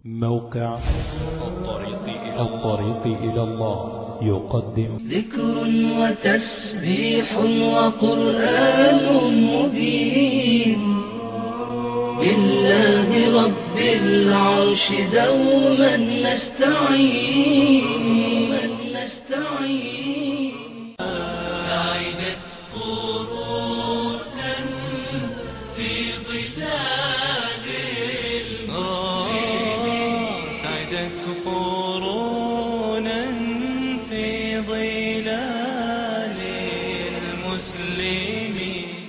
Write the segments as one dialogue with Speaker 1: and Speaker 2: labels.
Speaker 1: موقع الطريق إلى الله يقدم
Speaker 2: ذكر وتسبيح وقرآن مبين لله رب العرش دوما نستعين سعدت قرونا في ظلال المسلمين سعدت قرونا في ظلال المسلمين.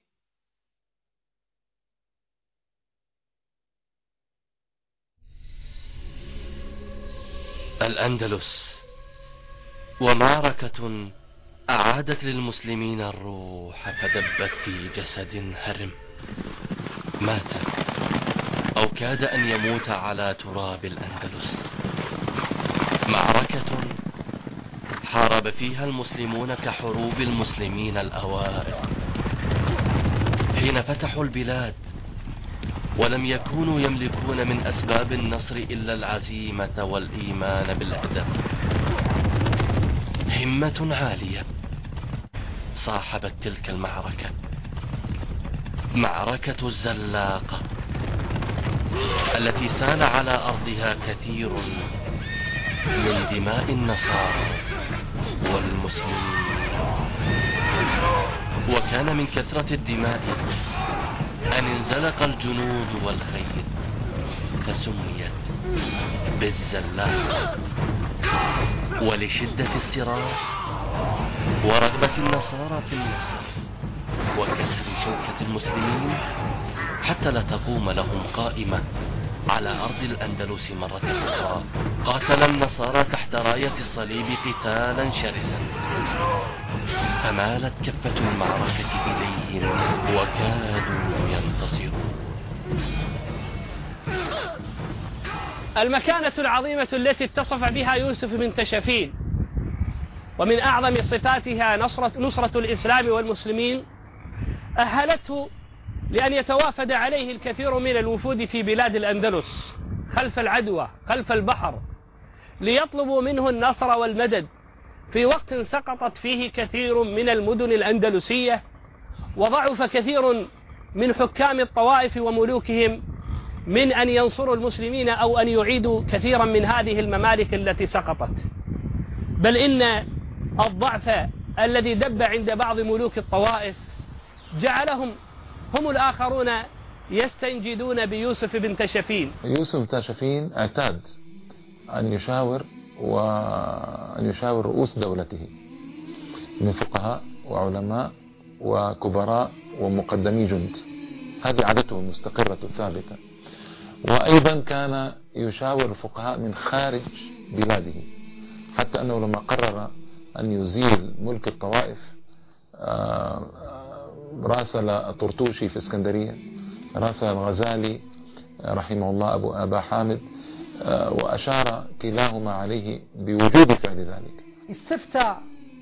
Speaker 3: الأندلس ومعركة أعادت للمسلمين الروح فدبت في جسد هرم مات أو كاد أن يموت على تراب الأندلس. معركة حارب فيها المسلمون كحروب المسلمين الأوائل حين فتحوا البلاد، ولم يكونوا يملكون من أسباب النصر إلا العزيمة والإيمان بالهدف. همة عالية صاحبت تلك المعركة، معركة الزلاقة التي سال على أرضها كثير من دماء النصارى والمسلمين، وكان من كثرة الدماء أن انزلق الجنود والخيل فسميت بالزلاقة. ولشدة الصراع ورغبة النصارى في النصر وكسر شوكة المسلمين حتى لا تقوم لهم قائمة على أرض الأندلس مرة أخرى، قاتل النصارى تحت راية الصليب قتالا شرسا، فمالت كفة المعركة إليهم وكادوا ينتصرون.
Speaker 4: المكانة العظيمة التي اتصف بها يوسف بن تشفين ومن أعظم صفاتها نصرة الإسلام والمسلمين أهلته لأن يتوافد عليه الكثير من الوفود في بلاد الأندلس خلف العدوى خلف البحر ليطلبوا منه النصر والمدد في وقت سقطت فيه كثير من المدن الأندلسية، وضعف كثير من حكام الطوائف وملوكهم من أن ينصروا المسلمين أو أن يعيدوا كثيرا من هذه الممالك التي سقطت، بل إن الضعف الذي دب عند بعض ملوك الطوائف جعلهم هم الآخرون يستنجدون بيوسف بن تشفين.
Speaker 5: يوسف بن تشفين اعتاد أن يشاور رؤوس دولته من فقهاء وعلماء وكبراء ومقدمي جند، هذه عادته المستقرة الثابتة. وأيضا كان يشاور الفقهاء من خارج بلاده، حتى أنه لما قرر أن يزيل ملك الطوائف راسل طرطوشي في اسكندرية، راسل الغزالي رحمه الله أبا حامد، وأشار كلاهما عليه بوجوب فعل ذلك.
Speaker 6: استفتى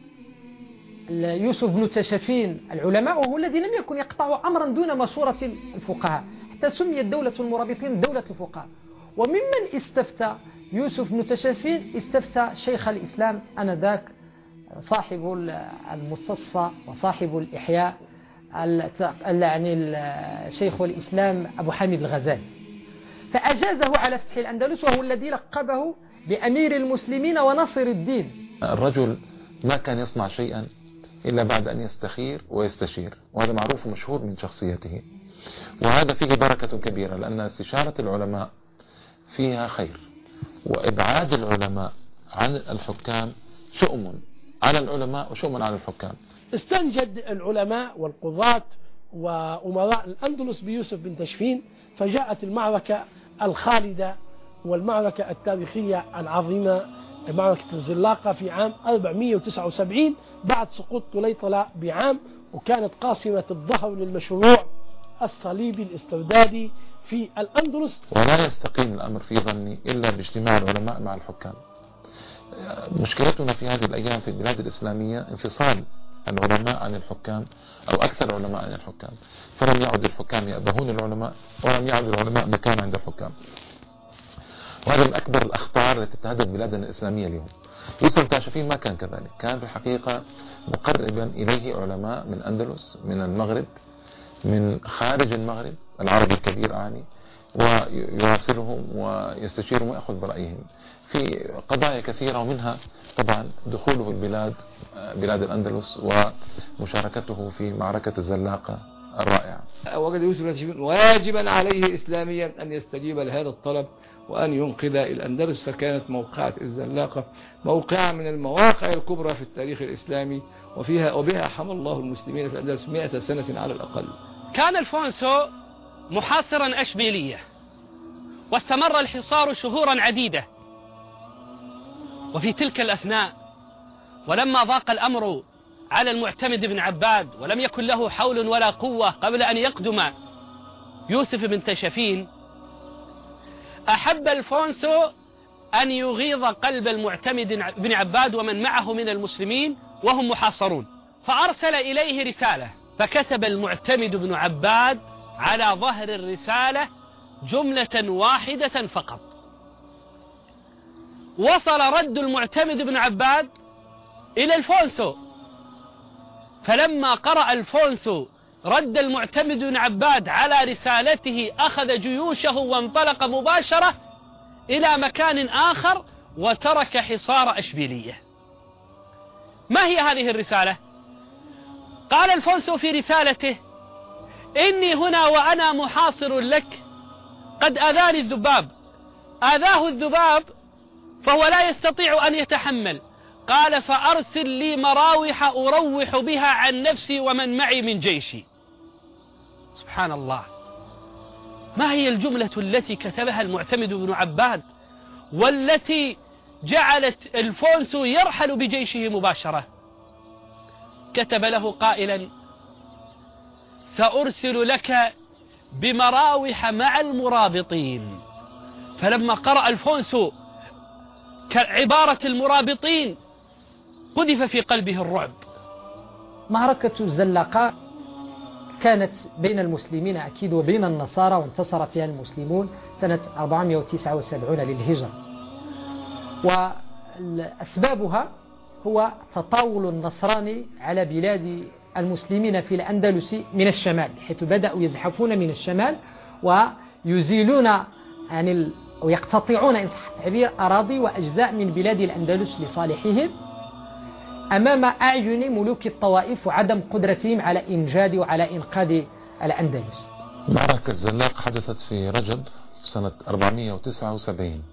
Speaker 6: يوسف بن تشفين العلماء، وهو الذي لم يكن يقطع أمرا دون مشورة الفقهاء، حتى سميت دولة المرابطين دولة الفقهاء. وممن استفتى يوسف بن تشفين استفتى شيخ الإسلام آنذاك صاحب المستصفى وصاحب الإحياء يعني شيخ الإسلام أبو حامد الغزالي، فأجازه على فتح الأندلس، وهو الذي لقبه بأمير المسلمين ونصر الدين.
Speaker 5: الرجل ما كان يصنع شيئا إلا بعد أن يستخير ويستشير، وهذا معروف ومشهور من شخصيته، وهذا فيه بركة كبيرة، لأن استشارة العلماء فيها خير، وإبعاد العلماء عن الحكام شؤم على العلماء وشؤم على الحكام.
Speaker 7: استنجد العلماء والقضاة وأمراء الأندلس بيوسف بن تشفين، فجاءت المعركة الخالدة والمعركة التاريخية العظيمة، معركة الزلاقة في عام 479 بعد سقوط طليطلة بعام، وكانت قاسمة الظهر للمشروع الصليبي الاستردادي في الأندلس.
Speaker 5: ولا يستقيم الأمر في ظني إلا باجتماع العلماء مع الحكام. مشكلتنا في هذه الأيام في البلاد الإسلامية انفصال العلماء عن الحكام، أو أكثر العلماء عن الحكام، فلم يعد الحكام يأبهون العلماء، ولم يعد العلماء مكان عند الحكام. وهذا من أكبر الأخطار التي تهدد بلادنا الإسلامية اليوم. يوسف التاشفين ما كان كذلك، كان في الحقيقة مقربا إليه علماء من الأندلس، من المغرب، من خارج المغرب العربي الكبير أعني، ويواصلهم ويستشيرهم ويأخذ برأيهم في قضايا كثيرة، ومنها طبعا دخوله البلاد، بلاد الأندلس، ومشاركته في معركة الزلاقة الرائعة.
Speaker 8: وجد يوسف التاشفين واجبا عليه إسلاميا أن يستجيب لهذا الطلب وأن ينقذ الأندلس، فكانت موقعة الزلاقة موقعة من المواقع الكبرى في التاريخ الإسلامي، وبها حمى الله المسلمين في الأندلس 100 سنة على الأقل.
Speaker 4: كان الفونسو محاصرا أشبيلية، واستمر الحصار شهورا عديدة. وفي تلك الأثناء، ولما ضاق الأمر على المعتمد بن عباد ولم يكن له حول ولا قوة قبل أن يقدم يوسف بن تاشفين، أحب الفونسو أن يغيظ قلب المعتمد بن عباد ومن معه من المسلمين وهم محاصرون، فأرسل إليه رسالة، فكتب المعتمد بن عباد على ظهر الرسالة جملة واحدة فقط. وصل رد المعتمد بن عباد إلى الفونسو، فلما قرأ الفونسو رد المعتمد بن عباد على رسالته أخذ جيوشه وانطلق مباشرة إلى مكان آخر وترك حصار أشبيلية. ما هي هذه الرسالة؟ قال الفونسو في رسالته: إني هنا وأنا محاصر لك قد أذاني الذباب، آذاه الذباب فهو لا يستطيع أن يتحمل، قال فأرسل لي مراوح أروح بها عن نفسي ومن معي من جيشي. سبحان الله، ما هي الجملة التي كتبها المعتمد بن عباد والتي جعلت الفونسو يرحل بجيشه مباشرة؟ كتب له قائلا: سأرسل لك بمراوح مع المرابطين. فلما قرأ الفونسو كعبارة المرابطين قذف في قلبه الرعب.
Speaker 6: معركة الزلاقة كانت بين المسلمين أكيد وبين النصارى، وانتصر فيها المسلمون سنة 479 للهجرة، وأسبابها هو تطاول النصراني على بلاد المسلمين في الأندلس من الشمال، حيث بدأوا يزحفون من الشمال ويزيلون ويقتطعون إن صح التعبير أراضي وأجزاء من بلاد الأندلس لصالحهم أمام أعين ملوك الطوائف وعدم قدرتهم على إنجاد وعلى إنقاذ الأندلس.
Speaker 5: معركة زلاق حدثت في رجب سنة 479،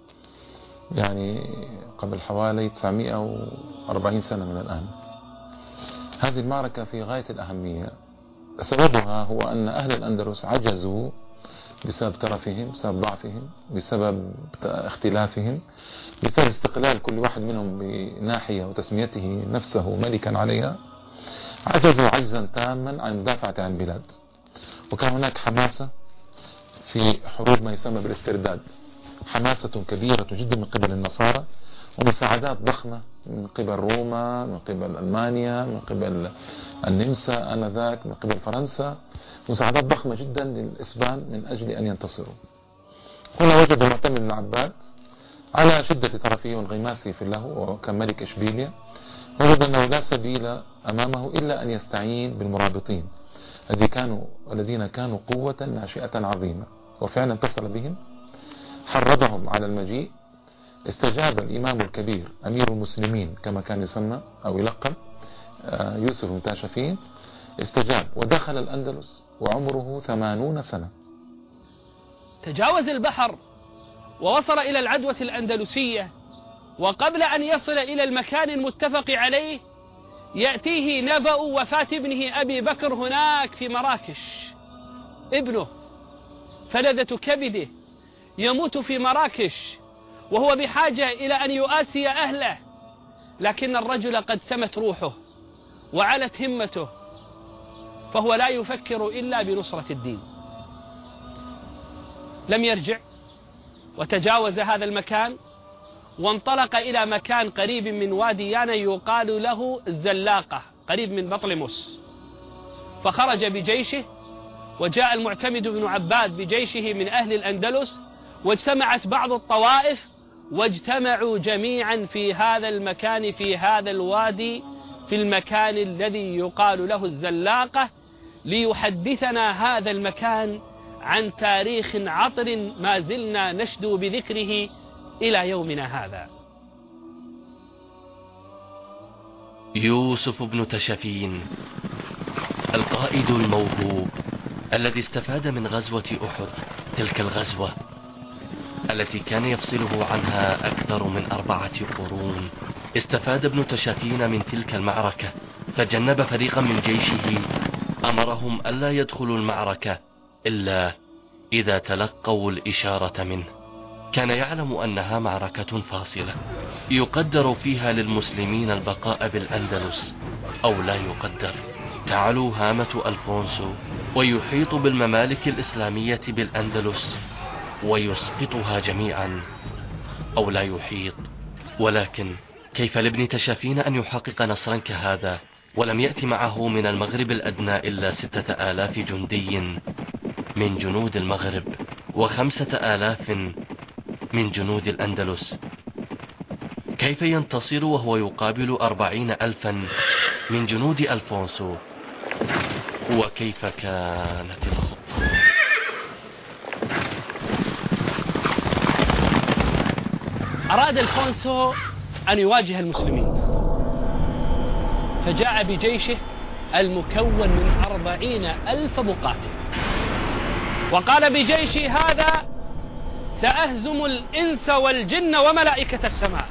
Speaker 5: يعني قبل حوالي 940 سنة من الآن. هذه المعركة في غاية الأهمية. سببها هو أن أهل الأندلس عجزوا بسبب ترفهم، بسبب ضعفهم، بسبب اختلافهم، بسبب استقلال كل واحد منهم بناحية وتسميته نفسه ملكا عليها. عجزوا عجزا تاما عن المدافعة عن البلاد، وكان هناك حماسة في حروب ما يسمى بالاسترداد، حماسة كبيرة جدا من قبل النصارى، ومساعدات ضخمة من قبل روما، من قبل ألمانيا، من قبل النمسا آنذاك، من قبل فرنسا، مساعدات ضخمة جدا للإسبان من أجل أن ينتصروا. هنا وجد المعتمد بن عباد على شدة طرفه وانغماسه في الله وكان ملك إشبيلية، وجد أنه لا سبيل أمامه إلا أن يستعين بالمرابطين الذين كانوا قوة ناشئة عظيمة، وفعلا اتصل بهم، حرضهم على المجيء. استجاب الإمام الكبير أمير المسلمين كما كان يسمى أو يلقب يوسف بن تاشفين، استجاب ودخل الأندلس وعمره 80 سنة.
Speaker 4: تجاوز البحر ووصل إلى العدوة الأندلسية، وقبل أن يصل إلى المكان المتفق عليه يأتيه نبأ وفاة ابنه أبي بكر هناك في مراكش. ابنه فلذة كبده يموت في مراكش وهو بحاجة إلى أن يؤاسي أهله، لكن الرجل قد سمت روحه وعلت همته، فهو لا يفكر إلا بنصرة الدين. لم يرجع وتجاوز هذا المكان وانطلق إلى مكان قريب من وادي يانا يقال له الزلاقة، قريب من بطلموس، فخرج بجيشه، وجاء المعتمد بن عباد بجيشه من أهل الأندلس، واجتمعت بعض الطوائف واجتمعوا جميعا في هذا المكان، في هذا الوادي، في المكان الذي يقال له الزلاقة، ليحدثنا هذا المكان عن تاريخ عطر ما زلنا نشدو بذكره إلى يومنا هذا.
Speaker 3: يوسف بن تشفين، القائد الموهوب الذي استفاد من غزوة أحد، تلك الغزوة التي كان يفصله عنها أكثر من 4 قرون. استفاد ابن تشفين من تلك المعركة، فجنب فريقا من جيشه أمرهم ألا يدخلوا المعركة إلا إذا تلقوا الإشارة منه. كان يعلم أنها معركة فاصلة يقدر فيها للمسلمين البقاء بالأندلس أو لا يقدر. تعلو هامة ألفونسو ويحيط بالممالك الإسلامية بالأندلس ويسقطها جميعا، أو لا يحيط. ولكن كيف لابن تشفين أن يحقق نصرا كهذا ولم يأتي معه من المغرب الأدنى إلا 6000 جندي من جنود المغرب و5000 من جنود الأندلس؟ كيف ينتصر وهو يقابل 40,000 من جنود ألفونسو؟ وكيف كانت الخطة؟
Speaker 4: أراد ألفونسو أن يواجه المسلمين، فجاء بجيشه المكون من 40,000 مقاتل، وقال بجيشي هذا سأهزم الإنس والجن وملائكة السماء.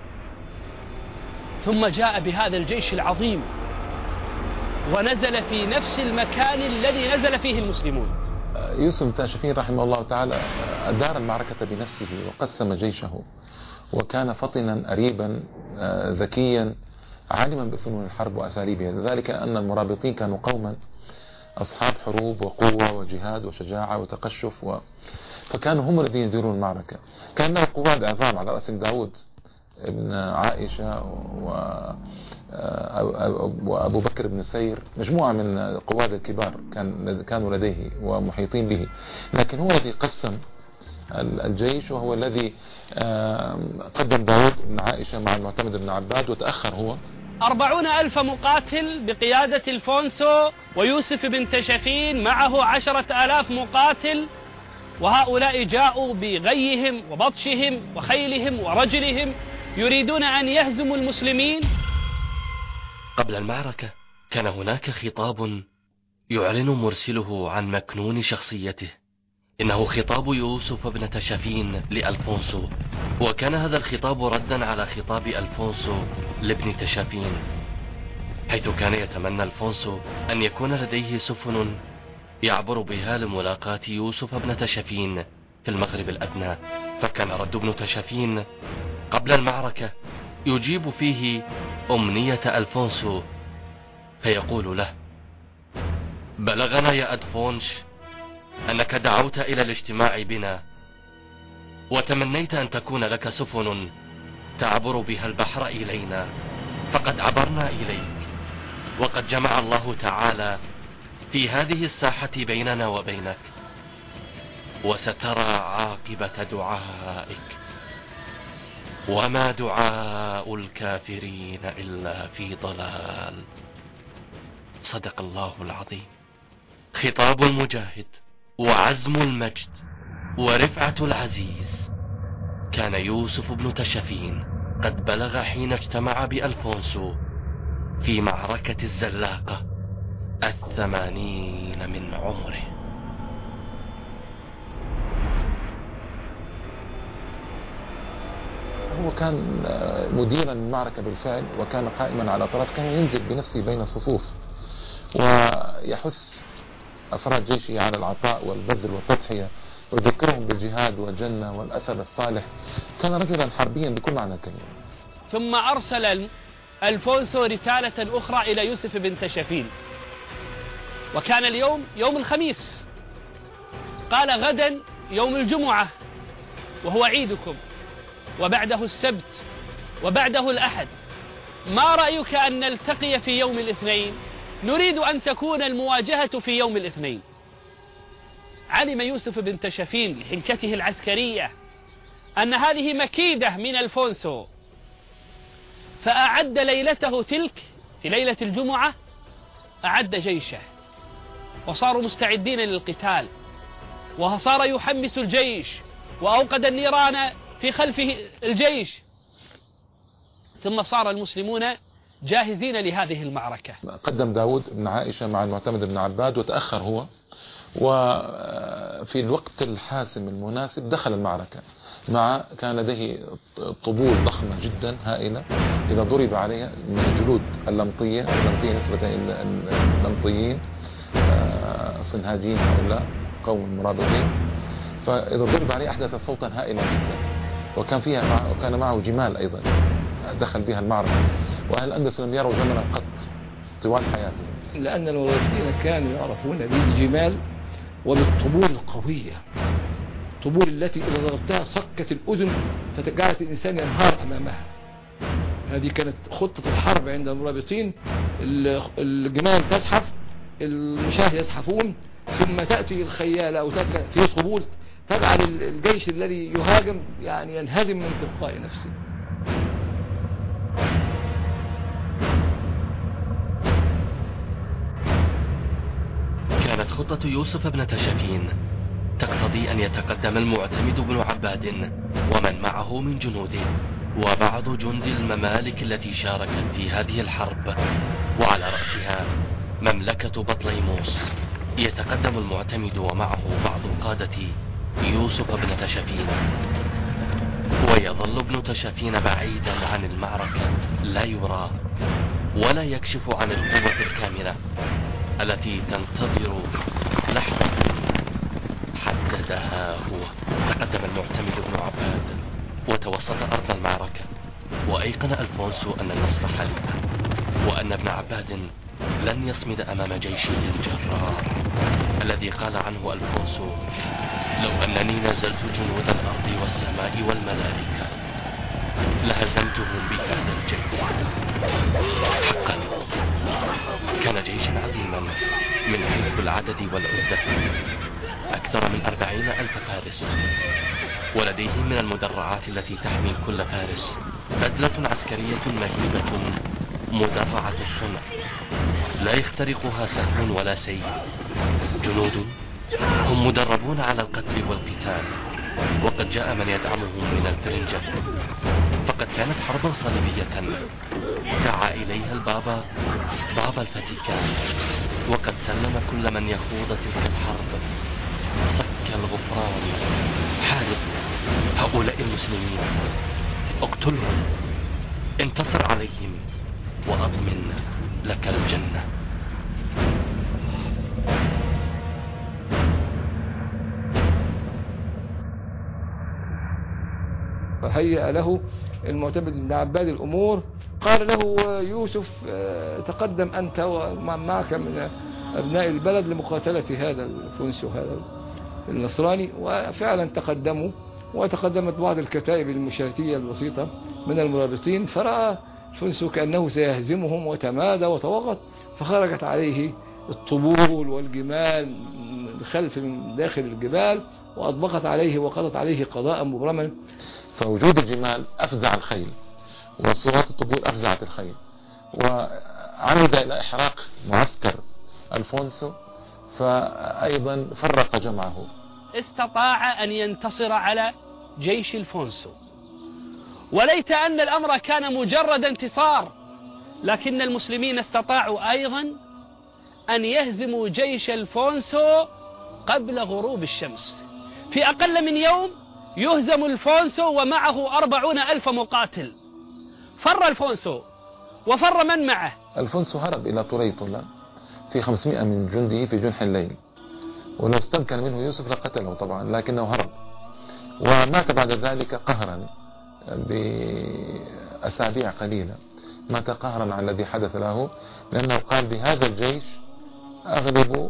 Speaker 4: ثم جاء بهذا الجيش العظيم ونزل في نفس المكان الذي نزل فيه المسلمون.
Speaker 5: يوسف بن تشفين رحمه الله تعالى أدار المعركة بنفسه وقسم جيشه، وكان فطنا أريبا ذكيا عالما بفنون الحرب وأساليبها، ذلك أن المرابطين كانوا قوما أصحاب حروب وقوة وجهاد وشجاعة وتقشف فكانوا هم الذين يديرون المعركة. كان له قواد عظام على رأسهم داود ابن عائشة وأبو بكر بن سير، مجموعة من القواد الكبار كانوا لديه ومحيطين به، لكن هو الذي قسم الجيش، وهو الذي قدم داود بن عائشة مع المعتمد بن عباد، وتأخر هو.
Speaker 4: 40,000 مقاتل بقيادة ألفونسو، ويوسف بن تشفين معه 10,000 مقاتل، وهؤلاء جاءوا بغيهم وبطشهم وخيلهم ورجلهم يريدون أن يهزموا المسلمين.
Speaker 3: قبل المعركة كان هناك خطاب يعلن مرسله عن مكنون شخصيته، إنه خطاب يوسف بن تشفين لألفونسو، وكان هذا الخطاب ردا على خطاب ألفونسو لابن تشفين، حيث كان يتمنى ألفونسو أن يكون لديه سفن يعبر بها لملاقاة يوسف بن تشفين في المغرب الأدنى. فكان رد ابن تشفين قبل المعركة يجيب فيه أمنية ألفونسو، فيقول له: بلغنا يا أدفونش أنك دعوت إلى الاجتماع بنا، وتمنيت أن تكون لك سفن تعبر بها البحر إلينا، فقد عبرنا إليك، وقد جمع الله تعالى في هذه الساحة بيننا وبينك، وسترى عاقبة دعائك، وما دعاء الكافرين إلا في ضلال. صدق الله العظيم. خطاب المجاهد وعزم المجد ورفعة العزيز. كان يوسف بن تشفين قد بلغ حين اجتمع بألفونسو في معركة الزلاقة 80 من عمره.
Speaker 5: هو كان مديرا للمعركة بالفعل، وكان قائما على طرف، كان ينزل بنفسه بين الصفوف ويحث أفراد جيشه على العطاء والبذل والتضحية، ويذكرهم بالجهاد والجنة والأثر الصالح. كان رجلا حربيا بكل معنى الكلمة.
Speaker 4: ثم أرسل ألفونسو رسالة أخرى إلى يوسف بن تشفين، وكان اليوم يوم الخميس، قال: غدا يوم الجمعة وهو عيدكم، وبعده السبت، وبعده الأحد، ما رأيك أن نلتقي في يوم الاثنين؟ نريد أن تكون المواجهة في يوم الاثنين. علم يوسف بن تشفين لحنكته العسكرية أن هذه مكيدة من الفونسو، فأعد ليلته تلك في ليلة الجمعة، أعد جيشه وصاروا مستعدين للقتال، وصار يحمس الجيش وأوقد النيران في خلفه الجيش، ثم صار المسلمون جاهزين لهذه المعركة.
Speaker 5: قدم داود بن عائشة مع المعتمد بن عباد وتأخر هو، وفي الوقت الحاسم المناسب دخل المعركة كان لديه طبول ضخمة جدا هائلة إذا ضرب عليها من الجلود اللمطية نسبة إلى اللمطيين صنهاجين هؤلاء قوم مرابطين، فإذا ضرب عليه أحدث صوتا هائلا جدا، وكان معه جمال أيضا دخل بها المعركة، وأهل الأندلس لم يروا جملا قط طوال حياتهم،
Speaker 8: لأن المرابطين كانوا يعرفون بالجمال وبالطبول القوية، الطبول التي إذا ضربتها صكت الأذن فتجعلت الإنسان ينهار أمامها. هذه كانت خطة الحرب عند المرابطين. الجمال تزحف، المشاة يزحفون، ثم تأتي الخيالة أو تأتي في طبول تجعل الجيش الذي يهاجم يعني ينهزم من تلقاء نفسه.
Speaker 3: كانت خطة يوسف بن تشفين تقتضي أن يتقدم المعتمد بن عباد ومن معه من جنوده وبعض جند الممالك التي شاركت في هذه الحرب، وعلى رأسها مملكة بطليموس. يتقدم المعتمد ومعه بعض قادة يوسف بن تشفين، ويظل ابن تشفين بعيدا عن المعركة لا يرى ولا يكشف عن القوة الكاملة التي تنتظر لحظة حددها هو. تقدم المعتمد بن عباد وتوسط أرض المعركة، وأيقن ألفونسو أن النصر حليف، وأن ابن عباد لن يصمد أمام جيشه الجرار الذي قال عنه ألفونسو: لو أنني نزلت جنود الأرض والسماء والملائكة لهزمتهم بهذا الجيش. حقا كان جيشا عظيما من حيث العدد والعدة، أكثر من 40,000 فارس، ولديهم من المدرعات التي تحمي كل فارس بدلة عسكرية مهيبة مدرعة الصنع لا يخترقها سهم ولا سيف. جنود هم مدربون على القتل والقتال، وقد جاء من يدعمهم من الفرنجة، فقد كانت حربا صليبية دعا إليها البابا الفاتيكان، وقد سلم كل من يخوض تلك الحرب صك الغفران. حارب هؤلاء المسلمين، اقتلهم، انتصر عليهم، وأضمن لك الجنة.
Speaker 8: فهيأ له المعتمد بن عباد الأمور، قال له يوسف: تقدم أنت ومعك من أبناء البلد لمقاتلة هذا الفونسو هذا النصراني. وفعلا تقدموا، وتقدمت بعض الكتائب المشاتية البسيطة من المرابطين، فرأى الفونسو كأنه سيهزمهم وتمادى وتوغط، فخرجت عليه الطبول والجمال خلف من داخل الجبال وأطبقت عليه وقضت عليه قضاء مبرما.
Speaker 5: فوجود الجمال أفزع الخيل، وصوات الطبول أفزعت الخيل، وعمد إلى إحراق معسكر ألفونسو، فأيضا فرق جمعه.
Speaker 4: استطاع أن ينتصر على جيش الفونسو، وليت أن الأمر كان مجرد انتصار، لكن المسلمين استطاعوا أيضا أن يهزموا جيش الفونسو قبل غروب الشمس. في أقل من يوم يهزم الفونسو ومعه 40,000 مقاتل. فر الفونسو وفر من معه.
Speaker 5: الفونسو هرب إلى طريطلة في 500 من جنده في جنح الليل، ولو استمكن منه يوسف لقتله طبعا، لكنه هرب ومات بعد ذلك قهرا بأسابيع قليلة. مات قهرا على الذي حدث له، لأنه قال: بهذا الجيش أغلب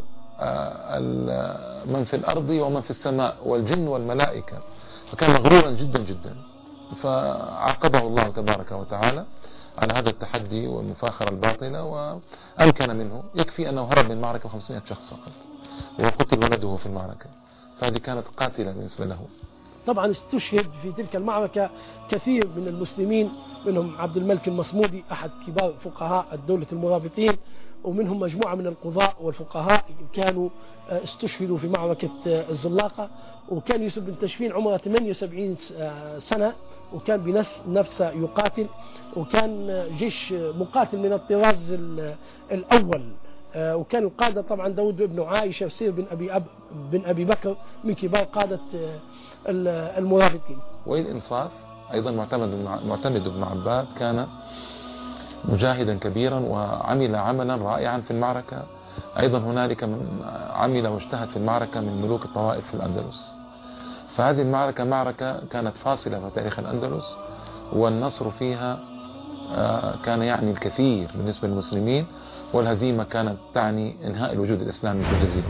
Speaker 5: من في الأرض ومن في السماء والجن والملائكة. فكان مغرورا جدا جدا، فعاقبه الله تبارك وتعالى على هذا التحدي والمفاخرة الباطلة وأمكن منه. يكفي أنه هرب من معركة 500 شخص فقط، وقتل ولده في المعركة. فهذه كانت قاتلة بالنسبة له.
Speaker 7: طبعا استشهد في تلك المعركة كثير من المسلمين، منهم عبد الملك المصمودي أحد كبار فقهاء الدولة المرابطين، ومنهم مجموعة من القضاء والفقهاء كانوا استشهدوا في معركة الزلاقة. وكان يوسف بن تشفين عمره 78 سنة، وكان بنفسه يقاتل، وكان جيش مقاتل من الطراز الأول، وكان القادة طبعا داود بن عائشة وسير بن أبي بكر من كبار قادة المرابطين.
Speaker 5: والإنصاف أيضا معتمد بن عباد كان مجاهدا كبيرا وعمل عملا رائعا في المعركة. أيضا هنالك من عمل واجتهد في المعركة من ملوك الطوائف في الأندلس. فهذه المعركة معركة كانت فاصلة في تاريخ الأندلس، والنصر فيها كان يعني الكثير بالنسبة للمسلمين، والهزيمة كانت تعني انهاء الوجود الإسلامي في الجزيرة.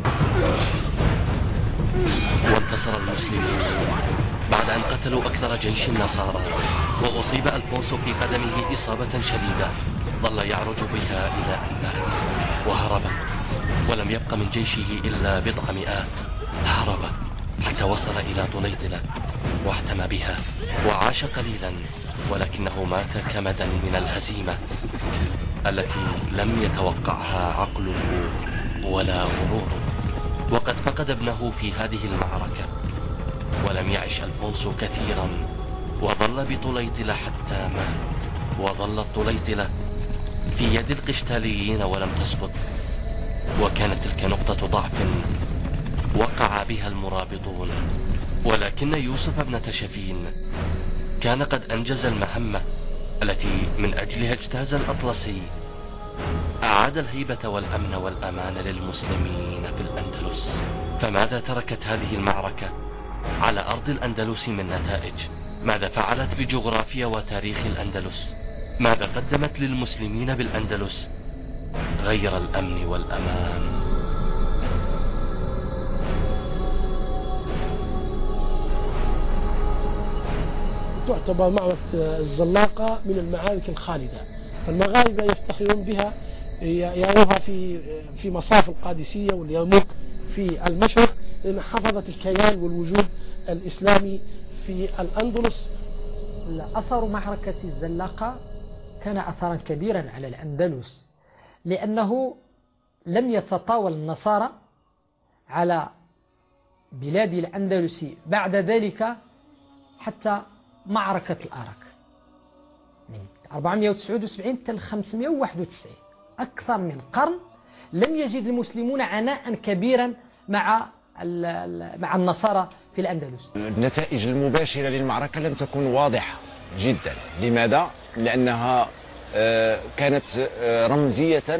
Speaker 3: وانتصر المسلمون بعد أن قتلوا أكثر جيش النصارى، وأصيب الفوس في قدمه إصابة شديدة ظل يعرج بها إلى أن مات وهرب، ولم يبق من جيشه إلا بضع مئات. هرب حتى وصل إلى طليطلة واحتمى بها وعاش قليلا، ولكنه مات كمدا من الهزيمة التي لم يتوقعها عقله ولا غروره. وقد فقد ابنه في هذه المعركة، ولم يعش الفوس كثيرا وظل بطليطلة حتى مات. وظلت طليطلة في يد القشتاليين ولم تسقط، وكانت تلك نقطة ضعف وقع بها المرابطون. ولكن يوسف بن تشفين كان قد أنجز المهمة التي من أجلها اجتاز الأطلسي. أعاد الهيبة والأمن والأمان للمسلمين في الأندلس. فماذا تركت هذه المعركة على أرض الأندلس من نتائج؟ ماذا فعلت بجغرافيا وتاريخ الأندلس؟ ماذا قدمت للمسلمين بالأندلس غير الأمن والأمان؟
Speaker 7: تعتبر معركة الزلاقة من المعارك الخالدة، فالمغاربة يفتخرون بها، يروها في مصاف القادسية واليرموك في المشرق، لأن حفظت الكيان والوجود الإسلامي في الأندلس.
Speaker 6: أثر معركة الزلاقة كان أثرا كبيرا على الأندلس، لأنه لم يتطاول النصارى على بلاد الأندلس بعد ذلك حتى معركة الأرك من 479 إلى 591، أكثر من قرن لم يجد المسلمون عناء كبيرا مع النصارى في الأندلس.
Speaker 9: النتائج المباشرة للمعركة لم تكن واضحة جدا. لماذا؟ لأنها كانت رمزية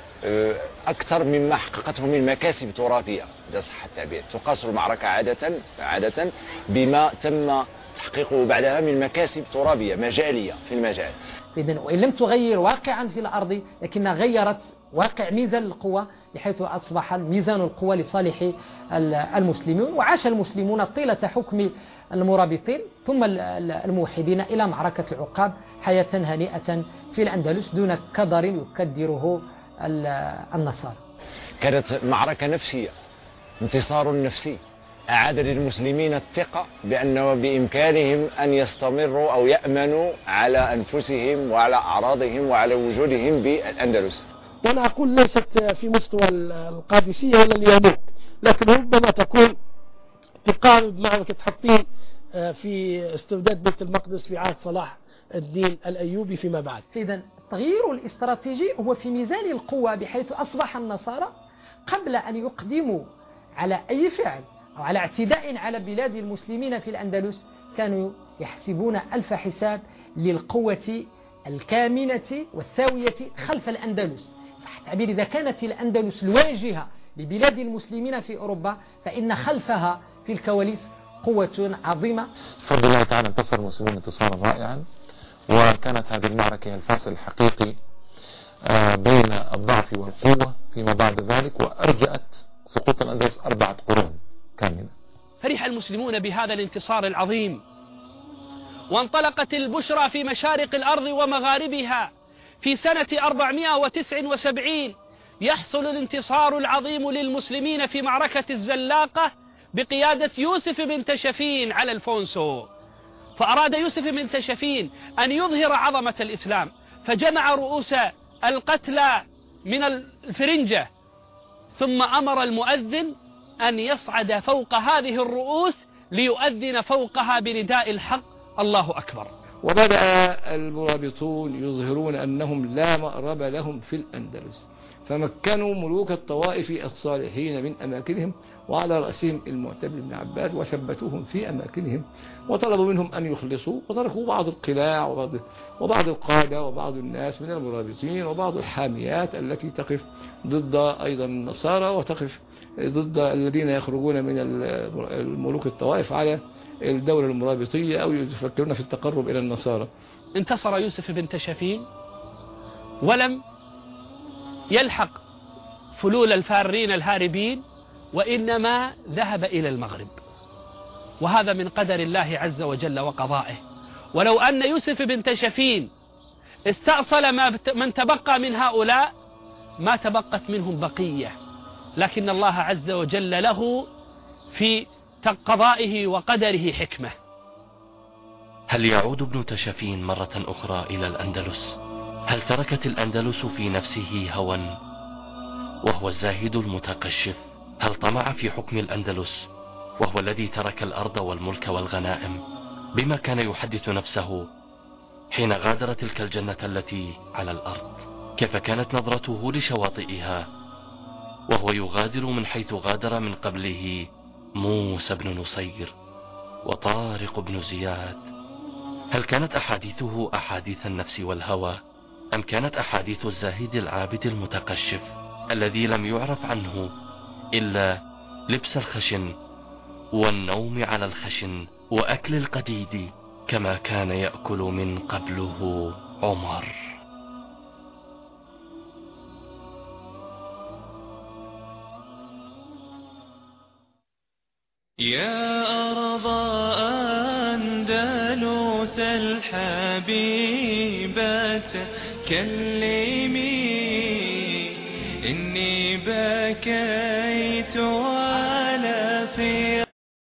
Speaker 9: أكثر مما حققته من مكاسب تراثية، إذا صح التعبير. تقاس المعركة عادة بما تم تحقيقه بعدها من مكاسب ترابية مجالية في المجال.
Speaker 6: إذن وإن لم تغير واقعا في الأرض، لكنها غيرت واقع ميزان القوة، بحيث أصبح ميزان القوة لصالح المسلمين. وعاش المسلمون طيلة حكم المرابطين ثم الموحدين إلى معركة العقاب حياة هنيئة في الأندلس دون كدر يكدره النصارى.
Speaker 9: كانت معركة نفسية، انتصار نفسي أعاد للمسلمين الثقة بأنه بإمكانهم أن يستمروا أو يأمنوا على أنفسهم وعلى أعراضهم وعلى وجودهم بالأندلس.
Speaker 7: وأنا أقول ليست في مستوى القادسية ولا اليرموك، لكن ربما تكون تقارب معركة حطين في استرداد بيت المقدس في عهد صلاح الدين الأيوبي فيما بعد.
Speaker 6: إذن التغيير الاستراتيجي هو في ميزان القوة، بحيث أصبح النصارى قبل أن يقدموا على أي فعل أو على اعتداء على بلاد المسلمين في الأندلس كانوا يحسبون ألف حساب للقوة الكامنة والثاوية خلف الأندلس. صح التعبير، إذا كانت الأندلس الواجهة لبلاد المسلمين في أوروبا، فإن خلفها في الكواليس قوة عظيمة.
Speaker 5: بفضل الله تعالى انتصر المسلمون انتصارا رائعا، وكانت هذه المعركة الفاصل الحقيقي بين الضعف والقوة فيما بعد ذلك، وأرجأت سقوط الأندلس 4 قرون كاملة.
Speaker 4: فرح المسلمون بهذا الانتصار العظيم، وانطلقت البشرى في مشارق الأرض ومغاربها. في سنة 479 يحصل الانتصار العظيم للمسلمين في معركة الزلاقة بقيادة يوسف بن تشفين على الفونسو، فأراد يوسف بن تشفين أن يظهر عظمة الإسلام، فجمع رؤوس القتلى من الفرنجة، ثم أمر المؤذن أن يصعد فوق هذه الرؤوس ليؤذن فوقها بنداء الحق: الله أكبر.
Speaker 8: وبدأ المرابطون يظهرون أنهم لا مأرب لهم في الأندلس، فمكنوا ملوك الطوائف الصالحين من أماكنهم، وعلى رأسهم المعتمد بن عباد، وثبتوهم في أماكنهم وطلبوا منهم أن يخلصوا، وتركوا بعض القلاع وبعض القادة وبعض الناس من المرابطين وبعض الحاميات التي تقف ضد أيضا النصارى وتقف ضد الذين يخرجون من الملوك الطوائف على الدولة المرابطية أو يفكرون في التقرب إلى النصارى.
Speaker 4: انتصر يوسف بن تشفين ولم يلحق فلول الفارين الهاربين، وإنما ذهب إلى المغرب، وهذا من قدر الله عز وجل وقضائه. ولو أن يوسف بن تشفين استأصل من تبقى من هؤلاء ما تبقت منهم بقية، لكن الله عز وجل له في قضائه وقدره حكمة.
Speaker 3: هل يعود ابن تشفين مرة أخرى إلى الأندلس؟ هل تركت الأندلس في نفسه هوى وهو الزاهد المتقشف؟ هل طمع في حكم الأندلس وهو الذي ترك الأرض والملك والغنائم؟ بما كان يحدث نفسه حين غادر تلك الجنة التي على الأرض؟ كيف كانت نظرته لشواطئها وهو يغادر من حيث غادر من قبله موسى بن نصير وطارق بن زياد؟ هل كانت أحاديثه أحاديث النفس والهوى، أم كانت أحاديث الزاهد العابد المتقشف الذي لم يعرف عنه إلا لبس الخشن والنوم على الخشن وأكل القديد كما كان يأكل من قبله عمر؟
Speaker 2: يا أرض أندلس الحبيبة كلمي إني بكيت